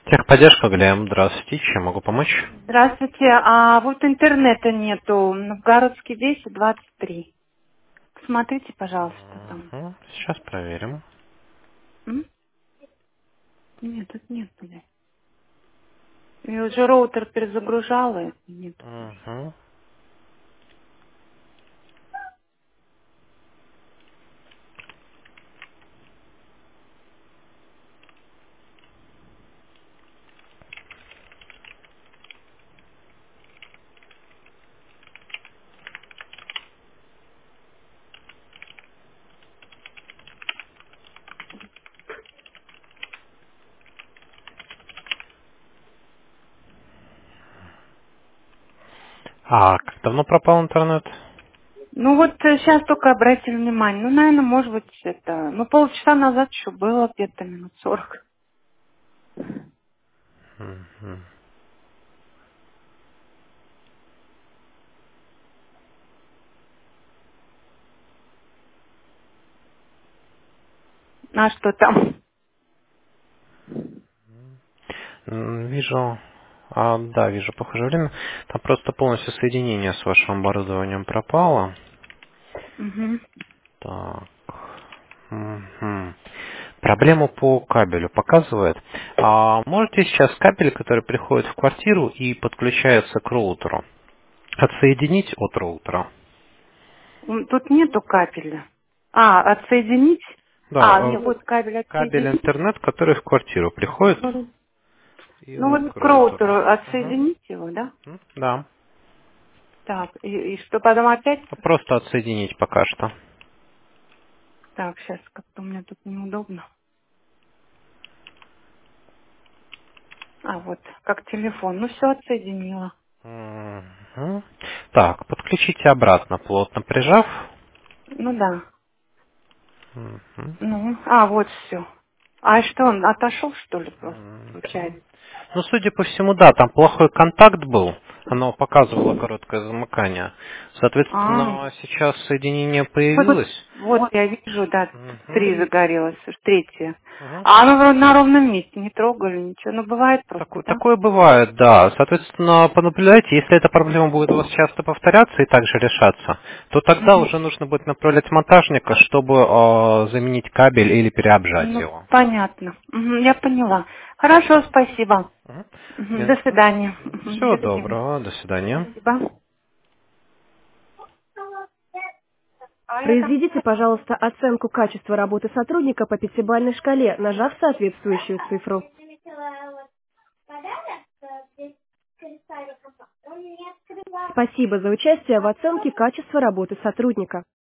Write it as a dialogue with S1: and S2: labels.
S1: Техподдержка, Глеб, здравствуйте, чем могу помочь?
S2: Здравствуйте. А вот интернета нету. Новгородский 10, 23. Посмотрите, пожалуйста, там.
S1: Мгм, сейчас проверим.
S2: М? Нет, тут нет, блядь. Я уже роутер перезагружала, и нет тоже.
S1: Мгм. А как давно пропал интернет?
S2: Ну вот сейчас только обратили внимание. Ну, наверное, может быть, это... Ну, полчаса назад еще было, где-то минут 40.
S1: Мгм.
S2: А что там?
S1: Вижу, да, вижу похожее время. Там просто полностью соединение с вашим оборудованием пропало.
S2: Угу.
S1: Так. Мгм. Проблему по кабелю показывает. Можете сейчас кабель, который приходит в квартиру и подключается к роутеру, отсоединить от роутера?
S2: Тут нету кабеля. А, отсоединить?
S1: Да,
S2: А, нет, вот кабель
S1: кабель
S2: отсоединить.
S1: интернет, который в квартиру приходит
S2: Ну,
S1: и
S2: ну вот
S1: к
S2: к
S1: роутеру.
S2: роутеру
S1: Мгм.
S2: отсоединить его, да?
S1: Да.
S2: Так, и что потом опять?
S1: Просто отсоединить пока что.
S2: Так, сейчас как-то у меня тут неудобно. А, вот, как телефон. Ну, все отсоединила.
S1: Мгм. Так, подключите обратно, плотно прижав.
S2: Ну да.
S1: Мгм.
S2: Ну, а, вот все. А что, он отошел, что ли, просто,
S1: Мгм.
S2: случайно?
S1: Ну, судя по всему, да, там плохой контакт был. Оно показывало короткое замыкание.
S2: А,
S1: Соответственно, сейчас соединение
S2: вот,
S1: появилось.
S2: вот я вижу, да,
S1: Мгм.
S2: 3 загорелось, уж 3.
S1: Мгм.
S2: А оно вроде на ровном месте, не трогали, ничего. Ну, бывает просто, да?
S1: Такое бывает, да. Соответственно, понаблюдайте, если эта проблема будет у вас часто повторяться и также решаться, то тогда
S2: Мгм.
S1: уже нужно будет направлять монтажника, чтобы заменить кабель или переобжать
S2: Ну,
S1: его.
S2: понятно. Мгм, я поняла. Хорошо, спасибо.
S1: Мгм.
S2: Мгм, до
S1: Ясно.
S2: свидания. Мгм,
S1: Всего
S2: счастливо.
S1: доброго, до свидания.
S2: Спасибо. А это...
S3: Произведите, пожалуйста, оценку качества работы сотрудника по пятибалльной шкале, нажав соответствующую цифру. Спасибо за участие в оценке качества работы сотрудника.